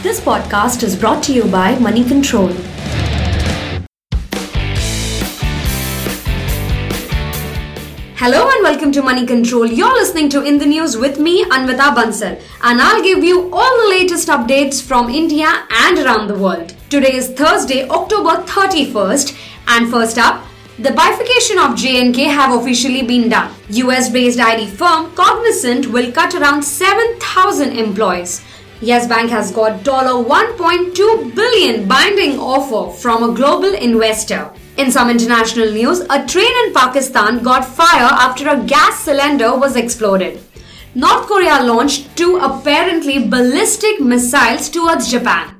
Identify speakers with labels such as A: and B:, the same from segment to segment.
A: This podcast is brought to you by Money Control. Hello and welcome to Money Control. You're listening to In the News with me, Anvita Bansal, and I'll give you all the latest updates from India and around the world. Today is Thursday, October 31st, and first up, the bifurcation of J&K have officially been done. US-based ID firm Cognizant will cut around 7,000 employees. Yes Bank has got $1.2 billion binding offer from a global investor. In some international news, a train in Pakistan got fire after a gas cylinder was exploded. North Korea launched 2 apparently ballistic missiles towards Japan.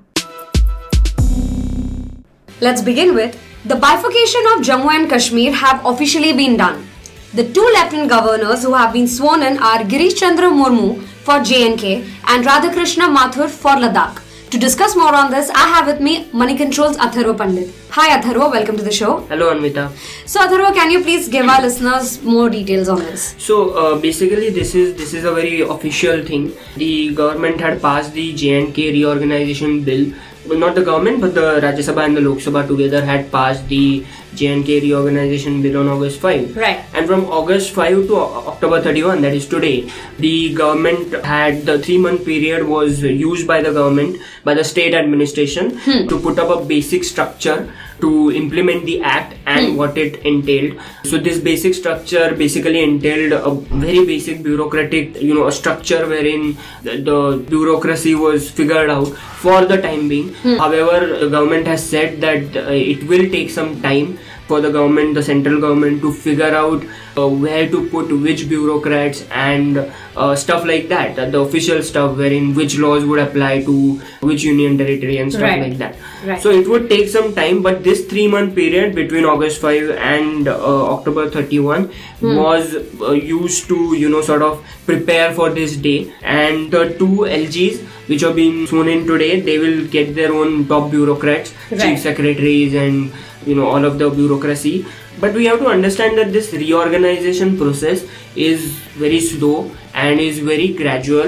A: Let's begin with the bifurcation of Jammu and Kashmir have officially been done. The 2 lieutenant governors who have been sworn in are Girish Chandra Murmu for J&K and Radhakrishna Mathur for Ladakh. To discuss more on this, I have with me Money Control's Atharva Pandit. Hi Atharva, welcome to the show.
B: Hello Anvita.
A: So Atharva, can you please give our listeners more details on this?
B: So basically this is a very official thing. The government had passed the J&K reorganization bill. Well, not the government but the Rajya Sabha and the Lok Sabha together had passed the J&K reorganization bill on August 5.
A: Right.
B: And from August 5 to October 31, that is today, the government had the 3-month period was used by the government, by the state administration to put up a basic structure to implement the act and what it entailed. So this basic structure basically entailed a very basic bureaucratic, a structure wherein the bureaucracy was figured out for the time being. However, the government has said that it will take some time for the central government to figure out where to put which bureaucrats and stuff like that, the official stuff wherein which laws would apply to which union territory and stuff like that.
A: Right.
B: So it would take some time, but this 3-month period between August 5 and October 31 was used to sort of prepare for this day. And the 2 LGs which are being sworn in today, they will get their own top bureaucrats, chief secretaries and all of the bureaucracy. But we have to understand that this reorganization process is very slow and is very gradual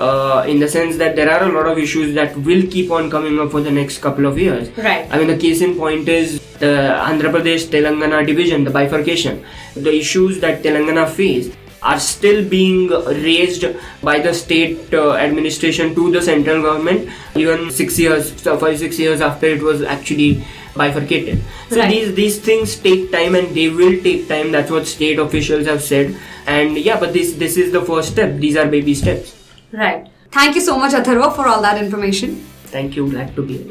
B: in the sense that there are a lot of issues that will keep on coming up for the next couple of years.
A: Right.
B: I mean, the case in point is the Andhra Pradesh-Telangana division, the bifurcation. The issues that Telangana faced are still being raised by the state administration to the central government even 5-6 years after it was actually bifurcated. So these things take time and they will take time. That's what state officials have said. And but this is the first step. These are baby steps.
A: Right. Thank you so much Atharva for all that information.
B: Thank you. Glad to be here.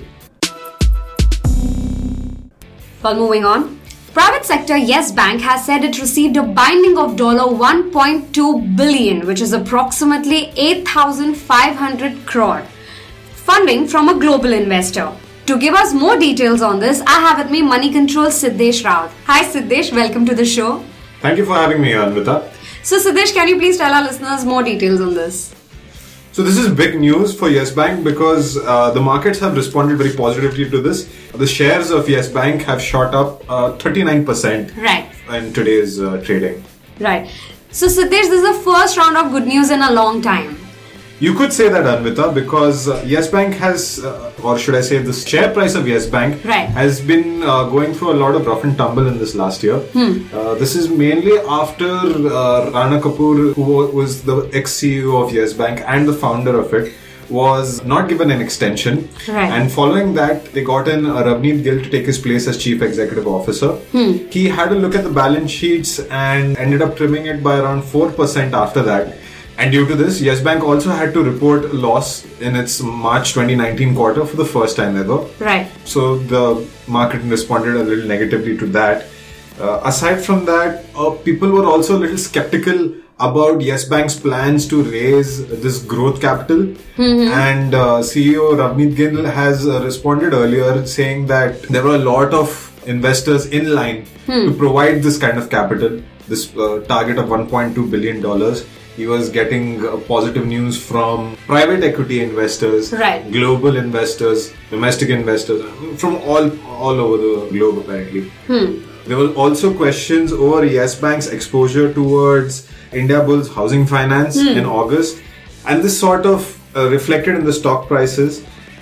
A: Well, moving on. Private sector Yes Bank has said it received a binding of $1.2 billion, which is approximately 8,500 crore, funding from a global investor. To give us more details on this, I have with me Money Control Siddesh Raut. Hi Siddesh, welcome to the show.
C: Thank you for having me, Anvita.
A: So Siddesh, can you please tell our listeners more details on this?
C: So this is big news for Yes Bank because the markets have responded very positively to this. The shares of Yes Bank have shot up 39% in today's trading.
A: Right. So Siddesh, this is the first round of good news in a long time.
C: You could say that, Anvita, because Yes Bank has, or should I say, the share price of Yes Bank has been going through a lot of rough and tumble in this last year. This is mainly after Rana Kapoor, who was the ex-CEO of Yes Bank and the founder of it, was not given an extension. And following that, they got in Ravneet Gill to take his place as Chief Executive Officer. He had a look at the balance sheets and ended up trimming it by around 4% after that. And due to this, Yes Bank also had to report a loss in its March 2019 quarter for the first time ever. So the market responded a little negatively to that. Aside from that, people were also a little skeptical about Yes Bank's plans to raise this growth capital. And CEO Ravneet Gill has responded earlier saying that there were a lot of investors in line to provide this kind of capital, this target of $1.2 billion. He was getting positive news from private equity investors, global investors, domestic investors, from all over the globe apparently. There were also questions over Yes Bank's exposure towards Indiabulls Housing Finance in August, and this sort of reflected in the stock prices.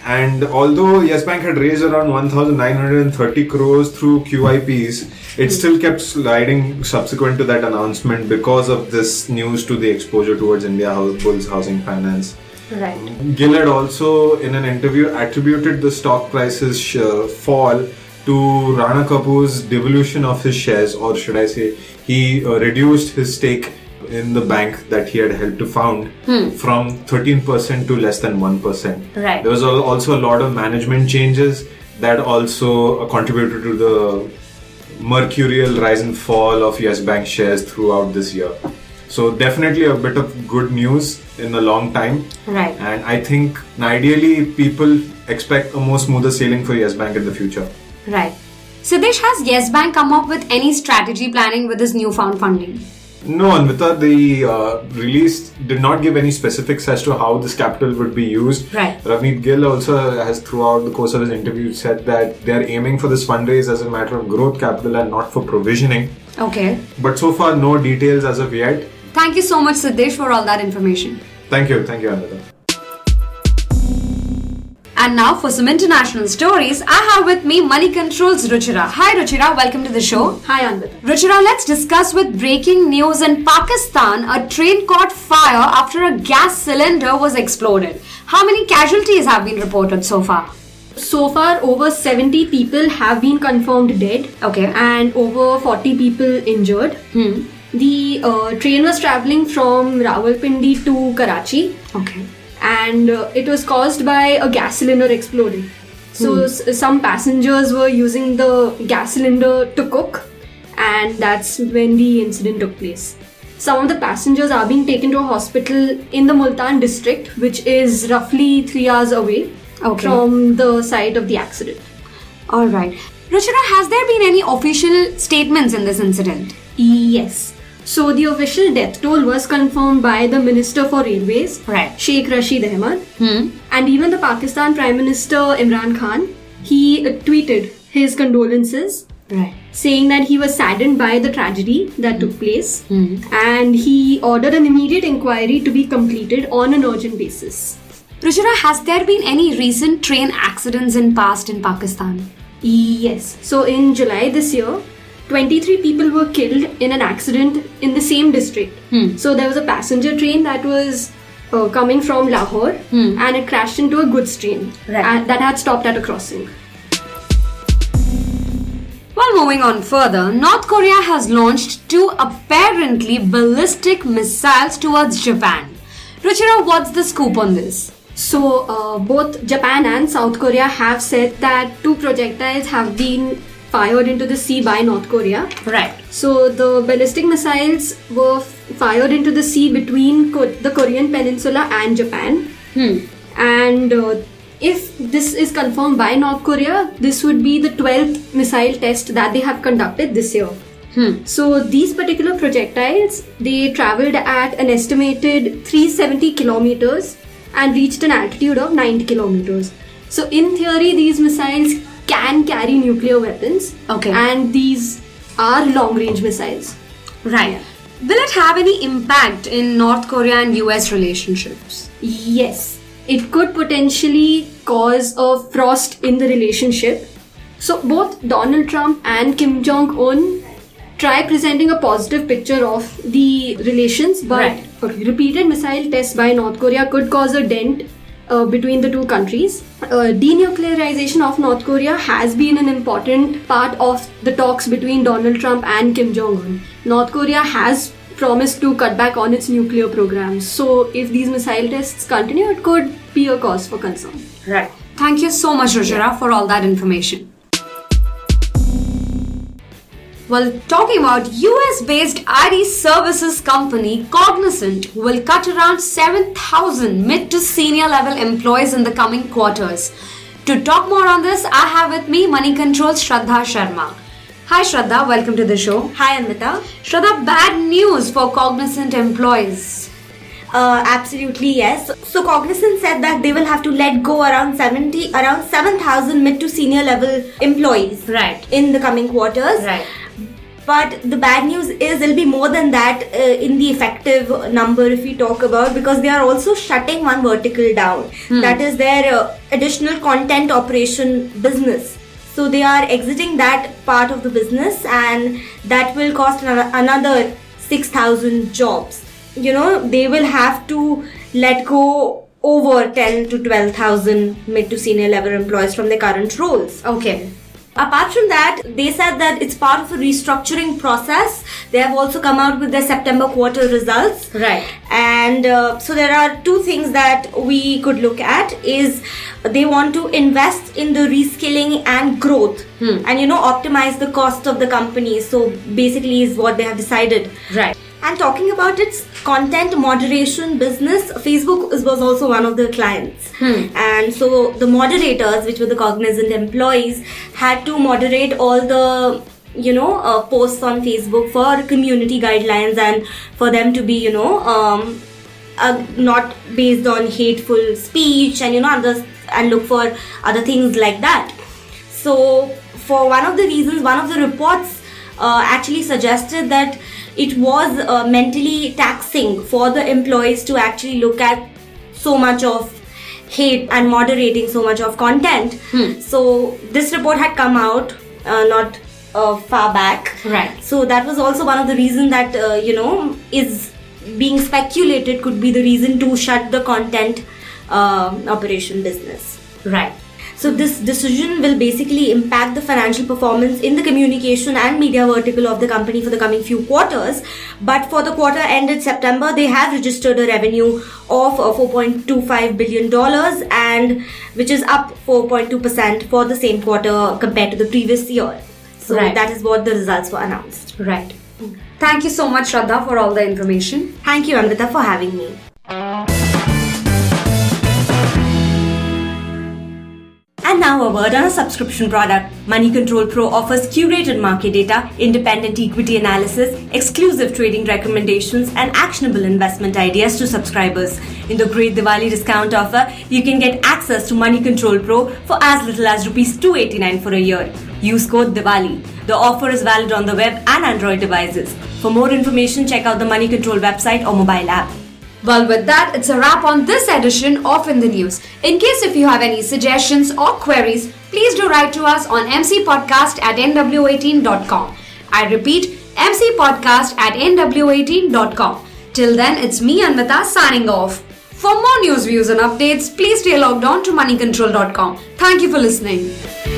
C: And although Yes Bank had raised around 1,930 crores through QIPs, it still kept sliding subsequent to that announcement because of this news to the exposure towards India Bulls Housing Finance.
A: Right.
C: Gill had also, in an interview, attributed the stock price's fall to Rana Kapoor's devolution of his shares, or should I say, he reduced his stake in the bank that he had helped to found from 13% to less than 1%.
A: Right.
C: There was also a lot of management changes that also contributed to the mercurial rise and fall of Yes Bank shares throughout this year. So definitely a bit of good news in a long time.
A: Right.
C: And I think ideally people expect a more smoother sailing for Yes Bank in the future.
A: Right. Siddesh, has Yes Bank come up with any strategy planning with this newfound funding?
C: No, Anvita, the release did not give any specifics as to how this capital would be used.
A: Right.
C: Ravneet Gill also has, throughout the course of his interview, said that they are aiming for this fundraise as a matter of growth capital and not for provisioning.
A: Okay.
C: But so far, no details as of yet.
A: Thank you so much, Siddesh, for all that information.
C: Thank you, Anvita.
A: And now for some international stories, I have with me Money Control's Ruchira. Hi Ruchira, welcome to the show.
D: Hi Anvita.
A: Ruchira, let's discuss with breaking news in Pakistan. A train caught fire after a gas cylinder was exploded. How many casualties have been reported so far?
D: So far, over 70 people have been confirmed dead.
A: Okay.
D: And over 40 people injured. The train was travelling from Rawalpindi to Karachi.
A: Okay.
D: And it was caused by a gas cylinder exploding. So some passengers were using the gas cylinder to cook, and that's when the incident took place. Some of the passengers are being taken to a hospital in the Multan district, which is roughly 3 hours away from the site of the accident.
A: Alright. Ruchira, has there been any official statements in this incident?
D: Yes. So the official death toll was confirmed by the Minister for Railways,
A: right,
D: Sheikh Rashid Ahmad, and even the Pakistan Prime Minister Imran Khan. He tweeted his condolences,
A: right,
D: saying that he was saddened by the tragedy that took place, and he ordered an immediate inquiry to be completed on an urgent basis.
A: Ruchira, has there been any recent train accidents in Pakistan?
D: Yes. So in July this year, 23 people were killed in an accident in the same district. So there was a passenger train that was coming from Lahore and it crashed into a goods train that had stopped at a crossing.
A: Well, moving on further, North Korea has launched 2 apparently ballistic missiles towards Japan. Ruchira, what's the scoop on this?
D: So both Japan and South Korea have said that 2 projectiles have been fired into the sea by North Korea.
A: Right.
D: So the ballistic missiles were fired into the sea between the Korean peninsula and Japan. And if this is confirmed by North Korea, this would be the 12th missile test that they have conducted this year. So these particular projectiles, they travelled at an estimated 370 kilometers and reached an altitude of 90 kilometers. So in theory, these missiles can carry nuclear weapons.
A: Okay.
D: And these are long-range missiles.
A: Right.
D: Yeah.
A: Will it have any impact in North Korea and US relationships?
D: Yes. It could potentially cause a frost in the relationship. So both Donald Trump and Kim Jong-un try presenting a positive picture of the relations, but repeated missile tests by North Korea could cause a dent between the 2 countries. Denuclearization of North Korea has been an important part of the talks between Donald Trump and Kim Jong-un. North Korea has promised to cut back on its nuclear programs. So if these missile tests continue, it could be a cause for concern.
A: Right. Thank you so much, Ruchira, for all that information. Well, talking about US-based IT services company Cognizant will cut around 7,000 mid to senior level employees in the coming quarters. To talk more on this, I have with me Money Control's Shraddha Sharma. Hi Shraddha, welcome to the show.
E: Hi Anvita.
A: Shraddha, bad news for Cognizant employees.
E: Absolutely yes. So Cognizant said that they will have to let go around 7,000 mid to senior level employees
A: Right.
E: in the coming quarters.
A: Right.
E: But the bad news is there'll be more than that in the effective number if we talk about, because they are also shutting one vertical down. That is their additional content operation business. So they are exiting that part of the business, and that will cost another 6,000 jobs. They will have to let go over 10 to 12,000 mid to senior level employees from their current roles.
A: Okay.
E: Apart from that, they said that it's part of a restructuring process. They have also come out with their September quarter results.
A: Right.
E: And so there are two things that we could look at is they want to invest in the reskilling and growth and, optimize the cost of the company. So basically is what they have decided.
A: Right.
E: And talking about its content moderation business, Facebook was also one of the clients. And so the moderators, which were the Cognizant employees, had to moderate all the, posts on Facebook for community guidelines and for them to be, not based on hateful speech and, and look for other things like that. So for one of the reasons, one of the reports actually suggested that it was mentally taxing for the employees to actually look at so much of hate and moderating so much of content. So this report had come out not far back.
A: Right.
E: So that was also one of the reasons that, is being speculated could be the reason to shut the content operation business.
A: Right.
E: So this decision will basically impact the financial performance in the communication and media vertical of the company for the coming few quarters. But for the quarter ended September, they have registered a revenue of $4.25 billion, and which is up 4.2% for the same quarter compared to the previous year. So that is what the results were announced.
A: Right. Thank you so much, Shraddha, for all the information.
E: Thank you, Anvita, for having me. And now a word on a subscription product. Money Control Pro offers curated market data, independent equity analysis, exclusive trading recommendations, and actionable investment ideas to subscribers. In the great Diwali discount offer, you can get access to Money Control Pro for as little as Rs 289 for a year. Use code Diwali. The offer is valid on the web and Android devices. For more information, check out the Money Control website or mobile app.
A: Well, with that, it's a wrap on this edition of In the News. In case if you have any suggestions or queries, please do write to us on mcpodcast@nw18.com. I repeat, mcpodcast@nw18.com. Till then, it's me, Anvita, signing off. For more news, views and updates, please stay logged on to moneycontrol.com. Thank you for listening.